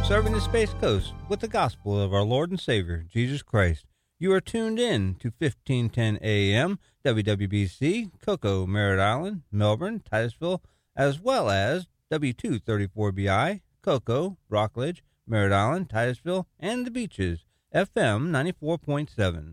serving the Space Coast with the gospel of our Lord and Savior, Jesus Christ. You are tuned in to 1510 AM, WWBC, Cocoa, Merritt Island, Melbourne, Titusville, as well as W234BI, Cocoa, Rockledge, Merritt Island, Titusville, and the Beaches, FM 94.7.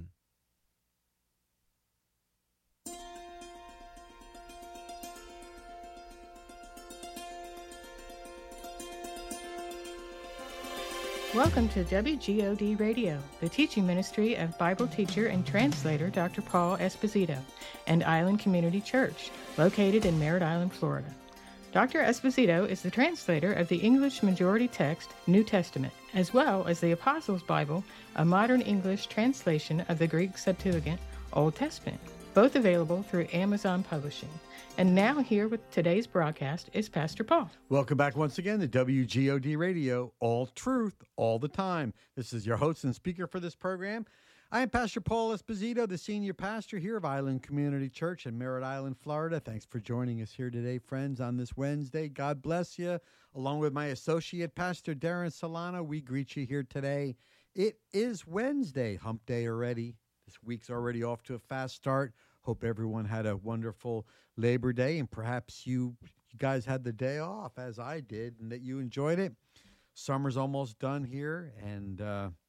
Welcome to WGOD Radio, the teaching ministry of Bible teacher and translator Dr. Paul Esposito, and Island Community Church, located in Merritt Island, Florida. Dr. Esposito is the translator of the English majority text, New Testament, as well as the Apostles' Bible, a modern English translation of the Greek Septuagint, Old Testament, both available through Amazon Publishing. And now here with today's broadcast is Pastor Paul. Welcome back once again to WGOD Radio, all truth, all the time. This is your host and speaker for this program. I am Pastor Paul Esposito, the senior pastor here of Island Community Church in Merritt Island, Florida. Thanks for joining us here today, friends, on this Wednesday. God bless you. Along with my associate, Pastor Darren Solano, we greet you here today. It is Wednesday, hump day already. This week's already off to a fast start. Hope everyone had a wonderful Labor Day, and perhaps you guys had the day off, as I did, and that you enjoyed it. Summer's almost done here, and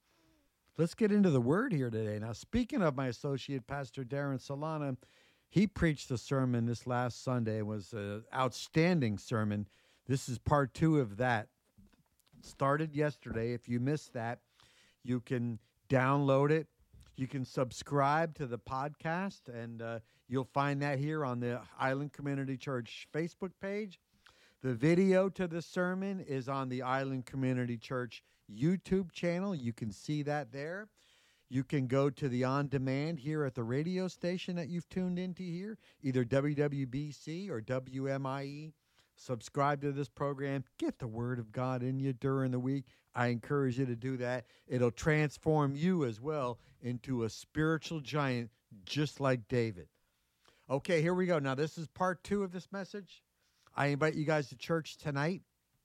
let's get into the Word here today. Now, speaking of my associate, Pastor Darren Solana, he preached a sermon this last Sunday. It was an outstanding sermon. This is part 2 of that. Started yesterday. If you missed that, you can download it. You can subscribe to the podcast, and you'll find that here on the Island Community Church Facebook page. The video to the sermon is on the Island Community Church YouTube channel. You can see that there. You can go to the on-demand here at the radio station that you've tuned into here, either WWBC or WMIE. Subscribe to this program. Get the Word of God in you during the week. I encourage you to do that. It'll transform you as well into a spiritual giant just like David. Okay, here we go. Now, this is part 2 of this message. I invite you guys to church tonight.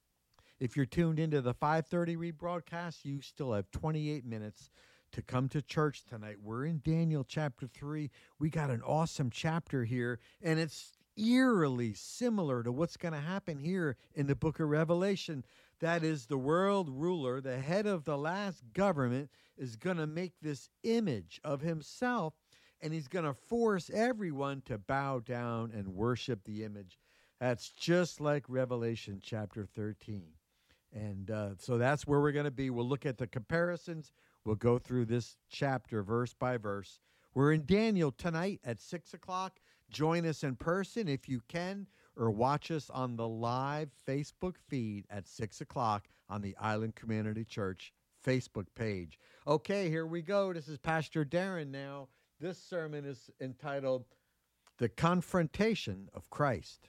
If you're tuned into the 5:30 rebroadcast, you still have 28 minutes to come to church tonight. We're in Daniel chapter 3. We got an awesome chapter here, and it's eerily similar to what's going to happen here in the book of Revelation. That is, the world ruler, the head of the last government, is going to make this image of himself, and he's going to force everyone to bow down and worship the image. That's just like Revelation chapter 13. And so that's where we're going to be. We'll look at the comparisons. We'll go through this chapter verse by verse. We're in Daniel tonight at 6 o'clock. Join us in person if you can, or watch us on the live Facebook feed at 6 o'clock on the Island Community Church Facebook page. Okay, here we go. This is Pastor Darren now. This sermon is entitled, The Confrontation of Christ.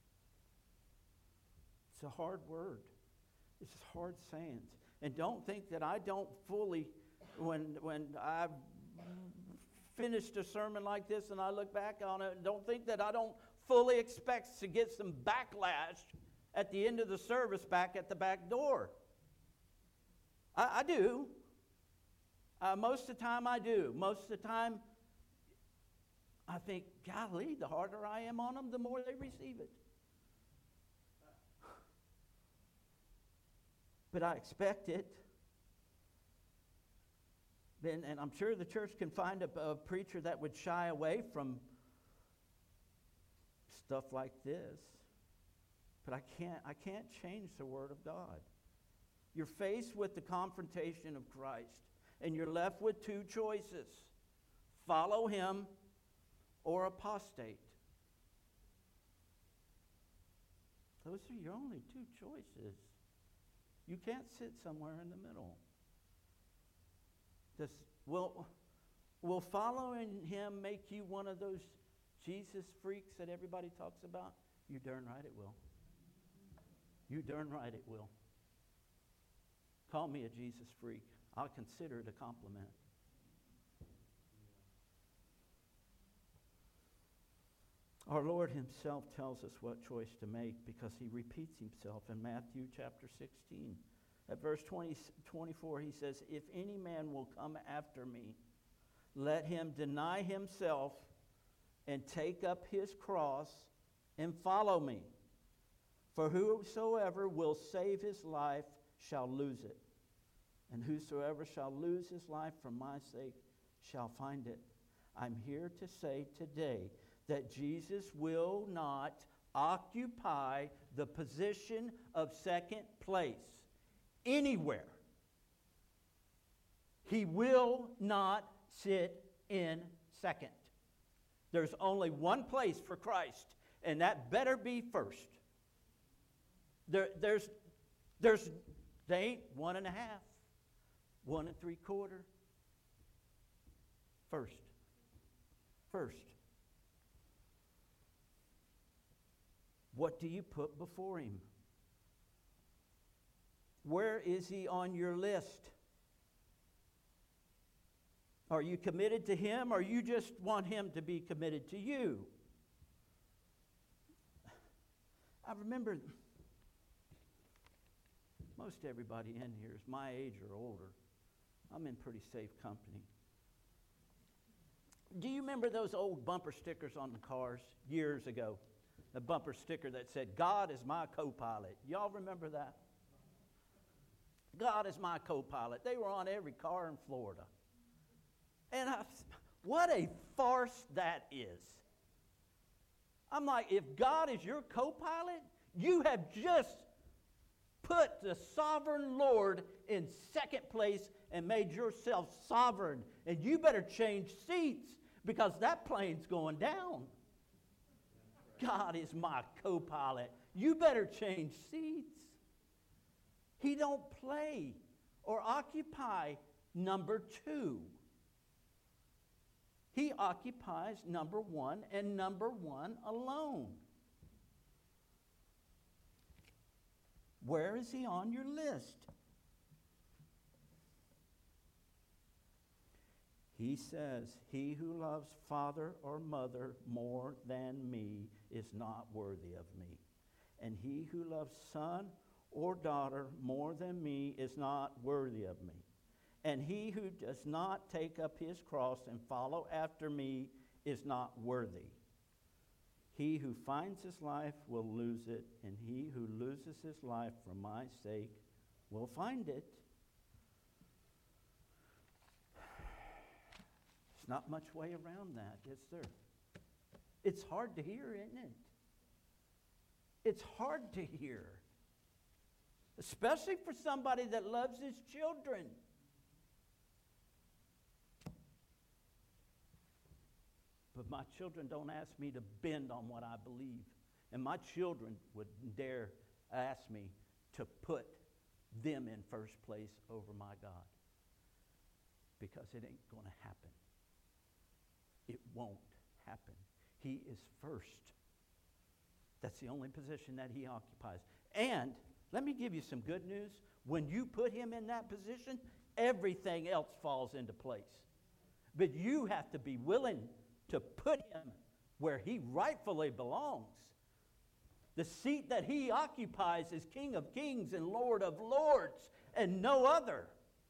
It's a hard word. It's hard sayings. And don't think that I don't fully, when I've finished a sermon like this and I look back on it, don't think that I don't fully expect to get some backlash at the end of the service back at the back door. I do. Most of the time I do. Most of the time I think, golly, the harder I am on them, the more they receive it. But I expect it. And I'm sure the church can find a preacher that would shy away from stuff like this. But I can't change the Word of God. You're faced with the confrontation of Christ, and you're left with 2 choices. Follow him or apostate. Those are your only 2 choices. You can't sit somewhere in the middle. Will following him make you one of those Jesus freaks that everybody talks about? You darn right it will. You darn right it will. Call me a Jesus freak. I'll consider it a compliment. Our Lord himself tells us what choice to make because he repeats himself in Matthew chapter 16. At verse 24, he says, if any man will come after me, let him deny himself and take up his cross and follow me. For whosoever will save his life shall lose it. And whosoever shall lose his life for my sake shall find it. I'm here to say today that Jesus will not occupy the position of second place anywhere. He will not sit in second. There's only one place for Christ, and that better be first. They ain't 1.5, 1 3/4. First. What do you put before him? Where is he on your list? Are you committed to him, or you just want him to be committed to you? I remember most everybody in here is my age or older. I'm in pretty safe company. Do you remember those old bumper stickers on the cars years ago? A bumper sticker that said, God is my co-pilot. Y'all remember that? God is my co-pilot. They were on every car in Florida. And what a farce that is. I'm like, if God is your co-pilot, you have just put the sovereign Lord in second place and made yourself sovereign. And you better change seats, because that plane's going down. God is my co-pilot. You better change seats. He don't play or occupy number 2. He occupies number 1 and number 1 alone. Where is he on your list? He says, he who loves father or mother more than me is not worthy of me. And he who loves son or daughter more than me is not worthy of me. And he who does not take up his cross and follow after me is not worthy. He who finds his life will lose it, and he who loses his life for my sake will find it. There's not much way around that, is there? It's hard to hear, isn't it? It's hard to hear. Especially for somebody that loves his children. But my children don't ask me to bend on what I believe. And my children would dare ask me to put them in first place over my God. Because it ain't going to happen. It won't happen. He is first. That's the only position that he occupies. And let me give you some good news. When you put him in that position, everything else falls into place. But you have to be willing to put him where he rightfully belongs. The seat that he occupies is King of Kings and Lord of Lords, and no other.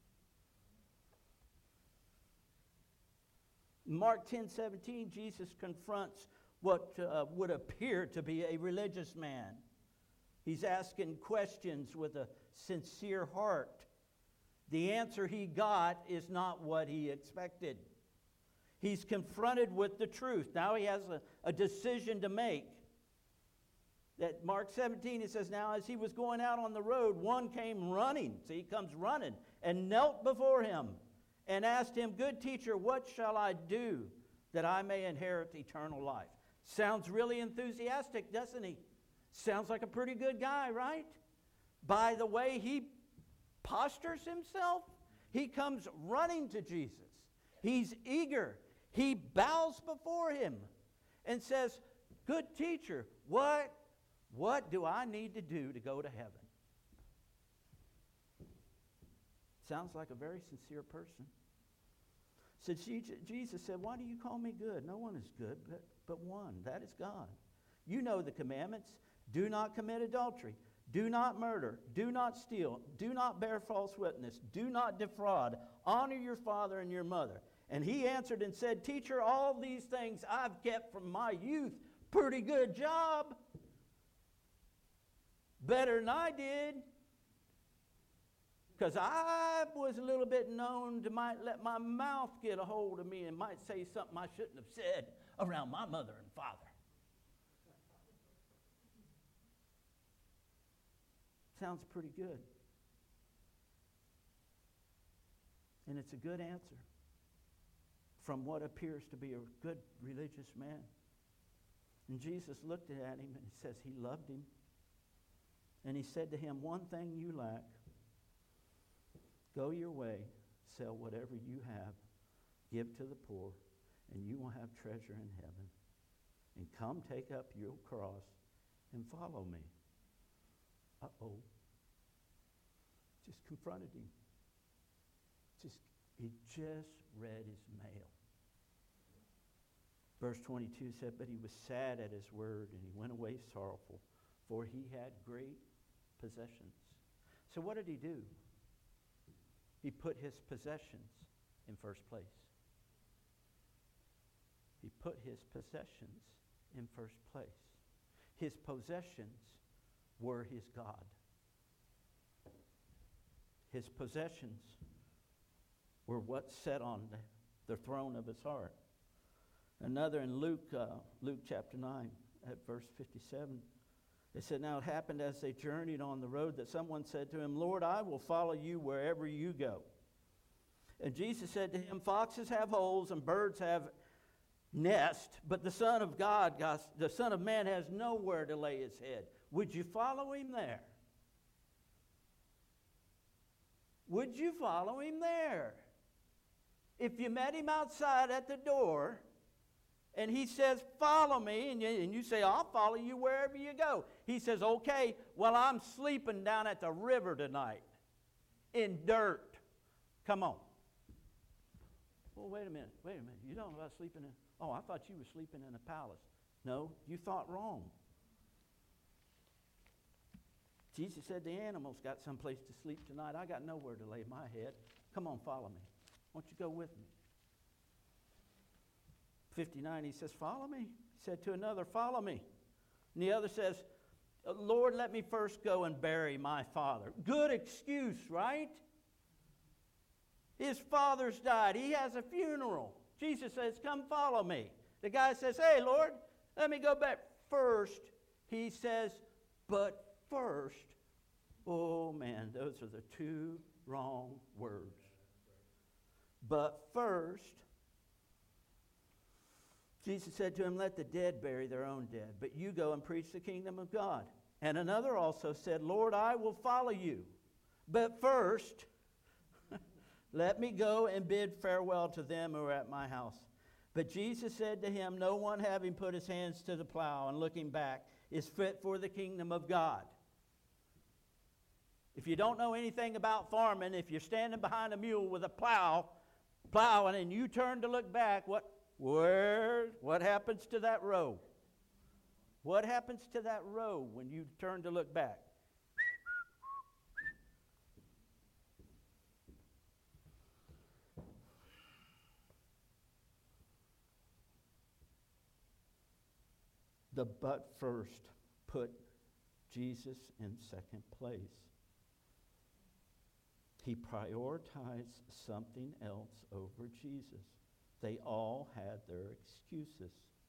In Mark 10:17, Jesus confronts what would appear to be a religious man. He's asking questions with a sincere heart. The answer he got is not what he expected. He's confronted with the truth. Now he has a decision to make. At Mark 17, it says, now as he was going out on the road, one came running. So he comes running and knelt before him and asked him, good teacher, what shall I do that I may inherit eternal life? Sounds really enthusiastic, doesn't he? Sounds like a pretty good guy, right? By the way he postures himself, he comes running to Jesus. He's eager. He bows before him and says, good teacher, what do I need to do to go to heaven? Sounds like a very sincere person. So Jesus said, why do you call me good? No one is good but one. That is God. You know the commandments. Do not commit adultery. Do not murder. Do not steal. Do not bear false witness. Do not defraud. Honor your father and your mother. And he answered and said, Teacher, all these things I've kept from my youth. Pretty good job. Better than I did. Because I was a little bit known to might let my mouth get a hold of me and might say something I shouldn't have said around my mother and father. Sounds pretty good. And it's a good answer from what appears to be a good religious man. And Jesus looked at him and he says he loved him. And he said to him, one thing you lack. Go your way, sell whatever you have, give to the poor, and you will have treasure in heaven. And come take up your cross and follow me. Uh-oh. Just confronted him. He just read his mail. Verse 22 said, but he was sad at his word, and he went away sorrowful, for he had great possessions. So what did he do? He put his possessions in first place. He put his possessions in first place. His possessions were his God. His possessions were what sat on the throne of his heart. Another in Luke chapter 9 at verse 57. It said, now it happened as they journeyed on the road that someone said to him, Lord, I will follow you wherever you go. And Jesus said to him, foxes have holes and birds have nests, but the Son of Man has nowhere to lay his head. Would you follow him there? Would you follow him there? If you met him outside at the door, and he says, follow me, and you say, I'll follow you wherever you go. He says, okay, well, I'm sleeping down at the river tonight in dirt. Come on. Well, wait a minute. You don't know about sleeping in... Oh, I thought you were sleeping in a palace. No, you thought wrong. Jesus said, the animals got someplace to sleep tonight. I got nowhere to lay my head. Come on, follow me. Won't you go with me? 59, he says, follow me. He said to another, follow me. And the other says, Lord, let me first go and bury my father. Good excuse, right? His father's died. He has a funeral. Jesus says, come follow me. The guy says, hey, Lord, let me go back first. He says, but first. Oh, man, those are the two wrong words. But first. Jesus said to him, let the dead bury their own dead, but you go and preach the kingdom of God. And another also said, Lord, I will follow you. But first, let me go and bid farewell to them who are at my house. But Jesus said to him, no one having put his hands to the plow and looking back is fit for the kingdom of God. If you don't know anything about farming, if you're standing behind a mule with a plowing and you turn to look back, what happens to that row? What happens to that row when you turn to look back? The but first put Jesus in second place. He prioritized something else over Jesus. They all had their excuses.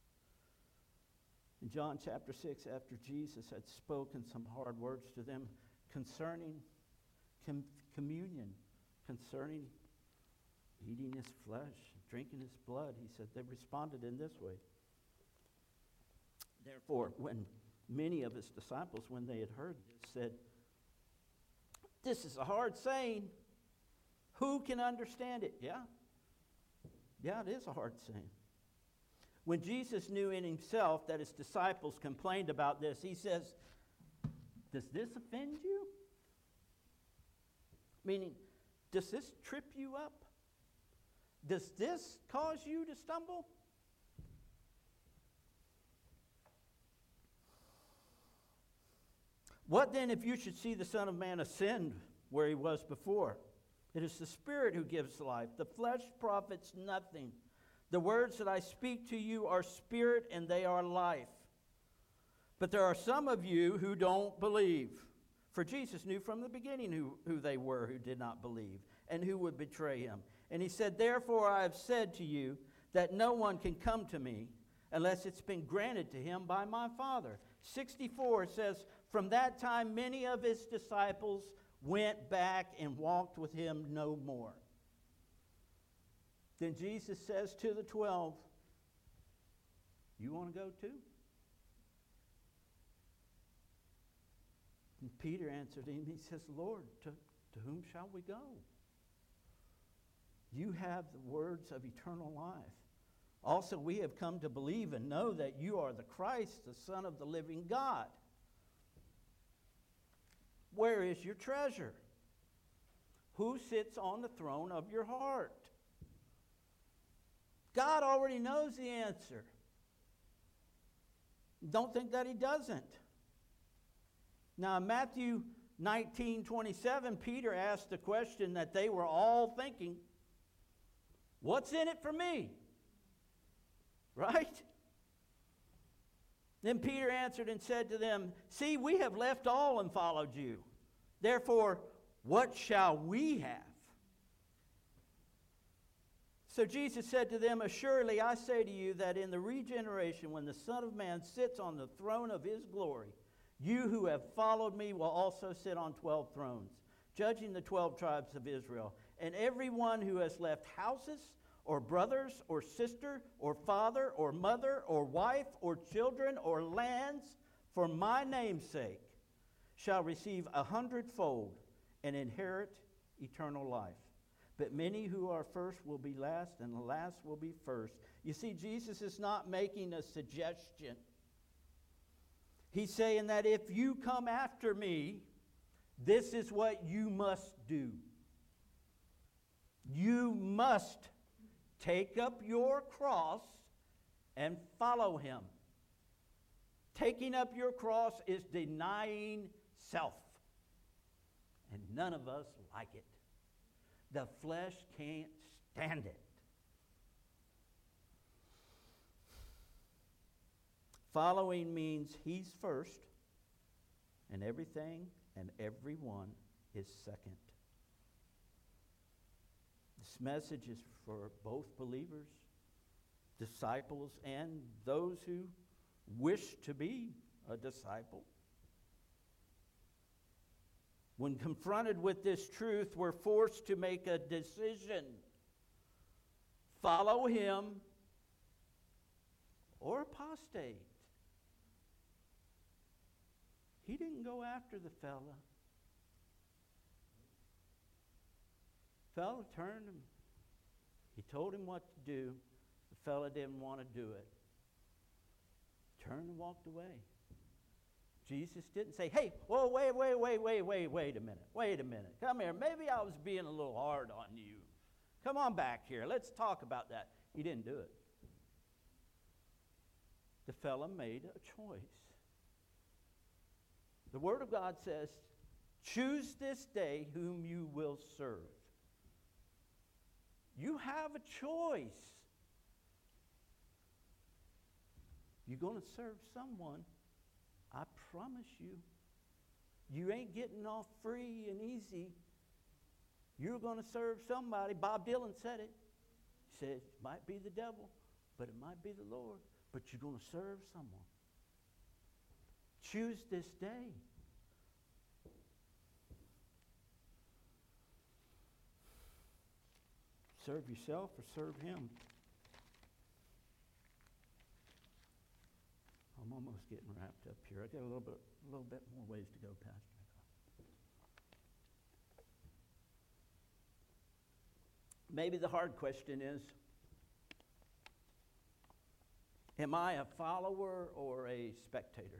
In John chapter 6, after Jesus had spoken some hard words to them concerning communion, concerning eating his flesh, drinking his blood, he said, they responded in this way. Therefore, when many of his disciples, when they had heard this, said, this is a hard saying. Who can understand it? Yeah, it is a hard saying. When Jesus knew in himself that his disciples complained about this, he says, does this offend you? Meaning, does this trip you up? Does this cause you to stumble? What then if you should see the Son of Man ascend where he was before? It is the Spirit who gives life. The flesh profits nothing. The words that I speak to you are spirit and they are life. But there are some of you who don't believe. For Jesus knew from the beginning who they were who did not believe and who would betray him. And he said, therefore I have said to you that no one can come to me unless it's been granted to him by my Father. 64 says, from that time many of his disciples went back and walked with him no more. Then Jesus says to the 12, you want to go too? And Peter answered him, he says, Lord, to whom shall we go? You have the words of eternal life. Also, we have come to believe and know that you are the Christ, the Son of the living God. Where is your treasure? Who sits on the throne of your heart? God already knows the answer. Don't think that he doesn't. Now, in Matthew 19:27, Peter asked the question that they were all thinking, what's in it for me? Right? Then Peter answered and said to them, see, we have left all and followed you. Therefore, what shall we have? So Jesus said to them, assuredly I say to you that in the regeneration, when the Son of Man sits on the throne of his glory, you who have followed me will also sit on 12 thrones, judging the 12 tribes of Israel. And everyone who has left houses, or brothers, or sister, or father, or mother, or wife, or children, or lands, for my name's sake, shall receive 100-fold and inherit eternal life. But many who are first will be last, and the last will be first. You see, Jesus is not making a suggestion. He's saying that if you come after me, this is what you must do. You must take up your cross and follow him. Taking up your cross is denying self. And none of us like it. The flesh can't stand it. Following means he's first, and everything and everyone is second. This message is for both believers, disciples, and those who wish to be a disciple. When confronted with this truth, we're forced to make a decision. Follow him or apostate. He didn't go after the fella. Fella turned him. He told him what to do. The fella didn't want to do it. Turned and walked away. Jesus didn't say, hey, whoa, wait a minute. Wait a minute. Come here. Maybe I was being a little hard on you. Come on back here. Let's talk about that. He didn't do it. The fella made a choice. The Word of God says, choose this day whom you will serve. You have a choice. You're going to serve someone. I promise you, you ain't getting off free and easy. You're going to serve somebody. Bob Dylan said it. He said, it might be the devil, but it might be the Lord. But you're going to serve someone. Choose this day. Serve yourself or serve him. I'm almost getting wrapped up here. I got a little bit more ways to go, Pastor. Maybe the hard question is, am I a follower or a spectator?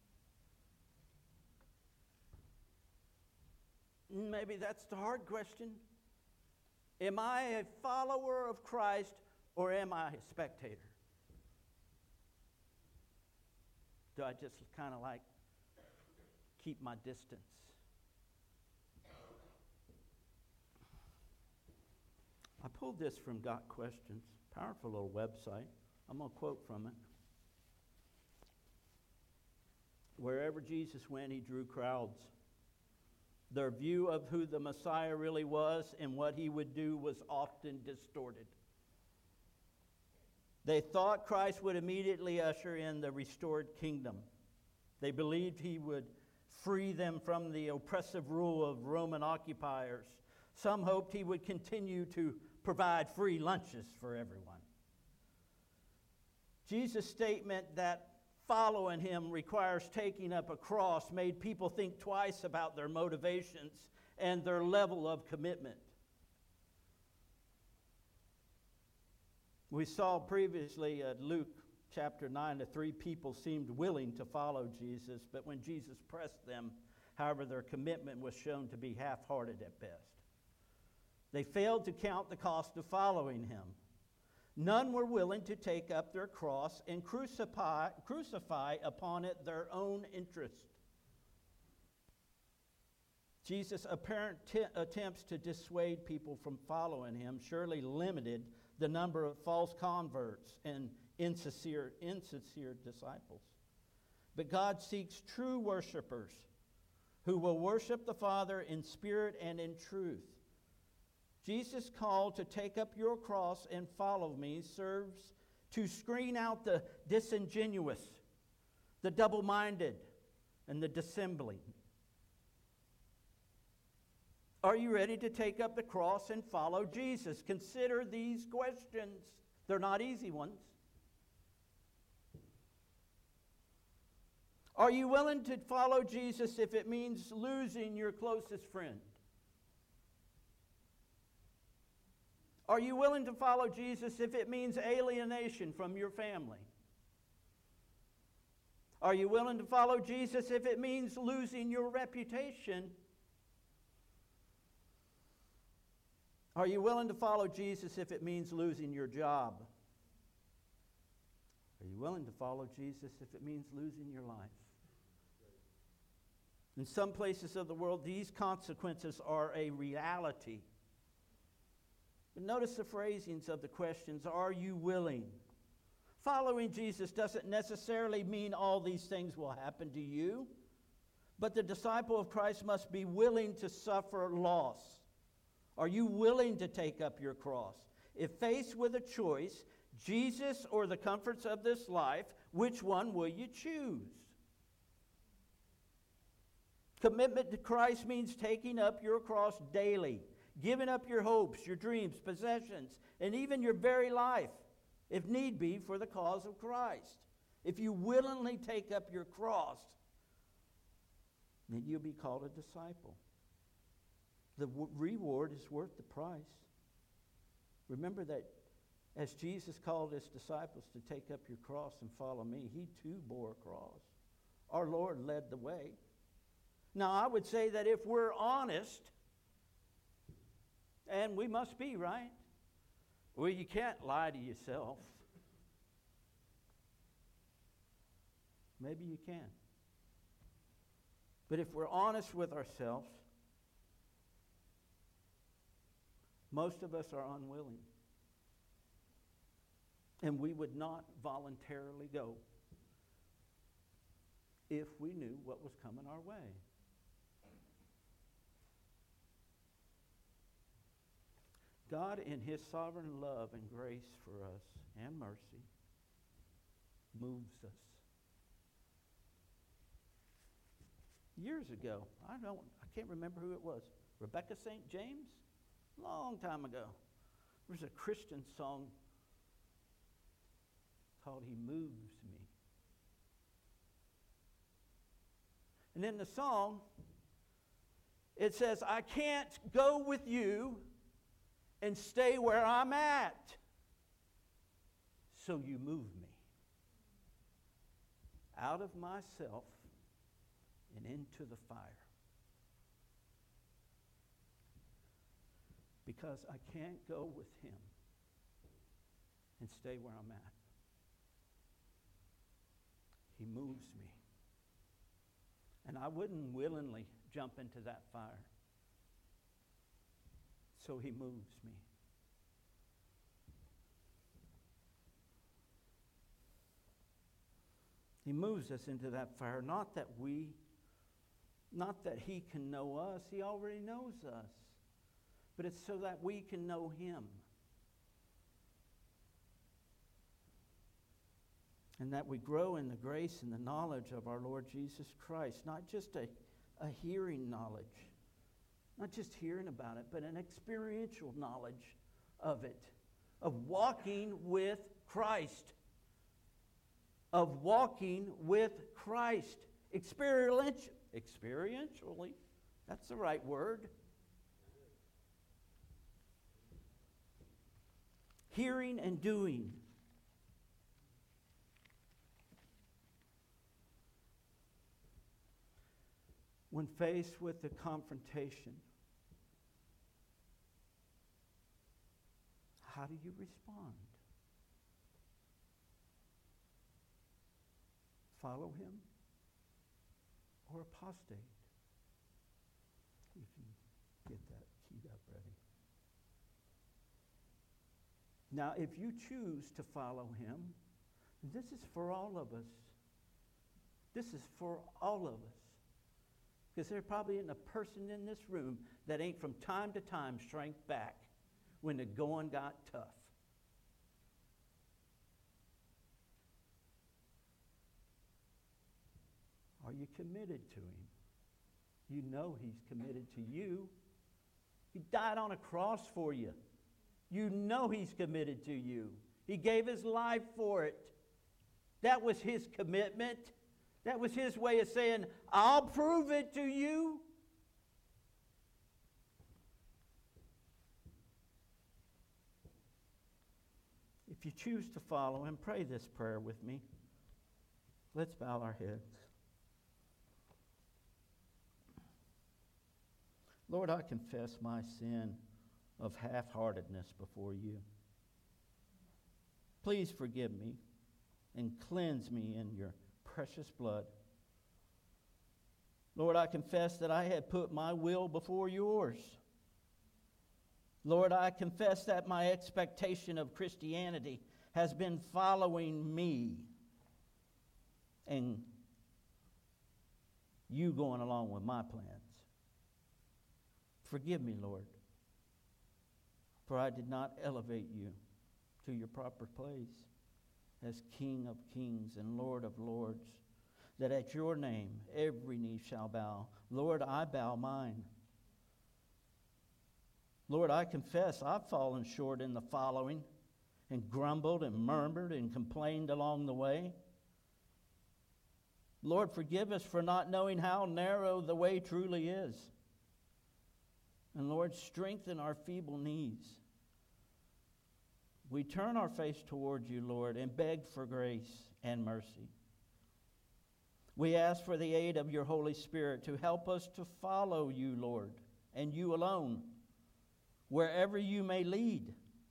Maybe that's the hard question. Am I a follower of Christ or am I a spectator? Do I just kind of like keep my distance. I pulled this from Got Questions, powerful little website. I'm going to quote from it. Wherever Jesus went, he drew crowds. Their view of who the Messiah really was and what he would do was often distorted. They thought Christ would immediately usher in the restored kingdom. They believed he would free them from the oppressive rule of Roman occupiers. Some hoped he would continue to provide free lunches for everyone. Jesus' statement that following him requires taking up a cross made people think twice about their motivations and their level of commitment. We saw previously at Luke chapter 9 that 3 people seemed willing to follow Jesus, but when Jesus pressed them, however, their commitment was shown to be half-hearted at best. They failed to count the cost of following him. None were willing to take up their cross and crucify upon it their own interest. Jesus' apparent attempts to dissuade people from following him surely limited the number of false converts and insincere disciples. But God seeks true worshipers who will worship the Father in spirit and in truth. Jesus' call to take up your cross and follow me serves to screen out the disingenuous, the double-minded, and the dissembling. Are you ready to take up the cross and follow Jesus? Consider these questions. They're not easy ones. Are you willing to follow Jesus if it means losing your closest friend? Are you willing to follow Jesus if it means alienation from your family? Are you willing to follow Jesus if it means losing your reputation? Are you willing to follow Jesus if it means losing your job? Are you willing to follow Jesus if it means losing your life? In some places of the world, these consequences are a reality. But notice the phrasings of the questions. Are you willing? Following Jesus doesn't necessarily mean all these things will happen to you, but the disciple of Christ must be willing to suffer loss. Are you willing to take up your cross? If faced with a choice, Jesus or the comforts of this life, which one will you choose? Commitment to Christ means taking up your cross daily, giving up your hopes, your dreams, possessions, and even your very life, if need be, for the cause of Christ. If you willingly take up your cross, then you'll be called a disciple. The reward is worth the price. Remember that as Jesus called his disciples to take up your cross and follow me, he too bore a cross. Our Lord led the way. Now, I would say that if we're honest, and we must be, right? Well, you can't lie to yourself. Maybe you can. But if we're honest with ourselves, most of us are unwilling. And we would not voluntarily go if we knew what was coming our way. God, in his sovereign love and grace for us and mercy, moves us. Years ago, I can't remember who it was. Rebecca St. James? Long time ago. There was a Christian song called He Moves Me. And in the song, it says, I can't go with you and stay where I'm at, so you move me out of myself and into the fire. Because I can't go with him and stay where I'm at. He moves me. And I wouldn't willingly jump into that fire. So he moves me. He moves us into that fire, not that he can know us. He already knows us. But it's so that we can know him. And that we grow in the grace and the knowledge of our Lord Jesus Christ. Not just a hearing knowledge. Not just hearing about it, but an experiential knowledge of it. Of walking with Christ. Of walking with Christ. Experientially. That's the right word. Hearing and doing. When faced with the confrontation, how do you respond? Follow him or apostate? You can get that keyed up ready. Now, if you choose to follow him, this is for all of us. This is for all of us. Because there probably isn't a person in this room that ain't from time to time shrank back when the going got tough. Are you committed to him? You know he's committed to you. He died on a cross for you. You know he's committed to you. He gave his life for it. That was his commitment. That was his way of saying, I'll prove it to you. If you choose to follow him, pray this prayer with me. Let's bow our heads. Lord, I confess my sin of half-heartedness before you. Please forgive me and cleanse me in your precious blood. Lord, I confess that I had put my will before yours. Lord, I confess that my expectation of Christianity has been following me and you going along with my plans. Forgive me, Lord, for I did not elevate you to your proper place as King of kings and Lord of lords, that at your name every knee shall bow. Lord, I bow mine. Lord, I confess I've fallen short in the following and grumbled and murmured and complained along the way. Lord, forgive us for not knowing how narrow the way truly is. And Lord, strengthen our feeble knees. We turn our face toward you, Lord, and beg for grace and mercy. We ask for the aid of your Holy Spirit to help us to follow you, Lord, and you alone, wherever you may lead.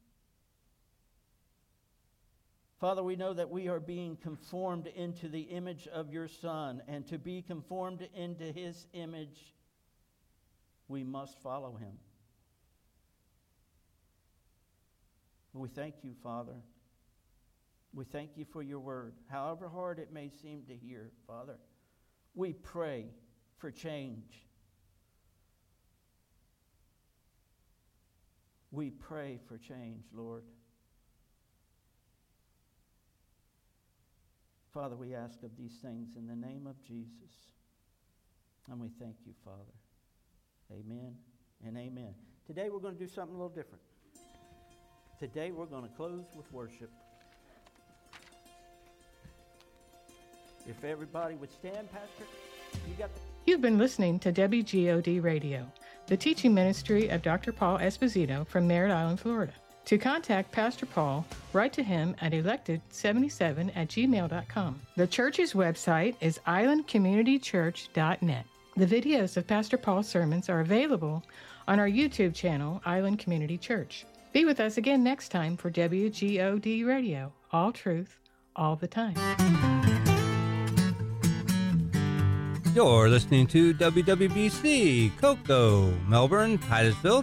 Father, we know that we are being conformed into the image of your Son, and to be conformed into his image, we must follow him. We thank you, Father. We thank you for your word. However hard it may seem to hear, Father, we pray for change. We pray for change, Lord. Father, we ask of these things in the name of Jesus. And we thank you, Father. Amen and amen. Today we're going to do something a little different. Today we're going to close with worship. If everybody would stand, Pastor, you got the... You've been listening to WGOD Radio, the teaching ministry of Dr. Paul Esposito from Merritt Island, Florida. To contact Pastor Paul, write to him at elected77@gmail.com. The church's website is islandcommunitychurch.net. The videos of Pastor Paul's sermons are available on our YouTube channel, Island Community Church. Be with us again next time for WGOD Radio, all truth, all the time. You're listening to WWBC, Cocoa, Melbourne, Titusville,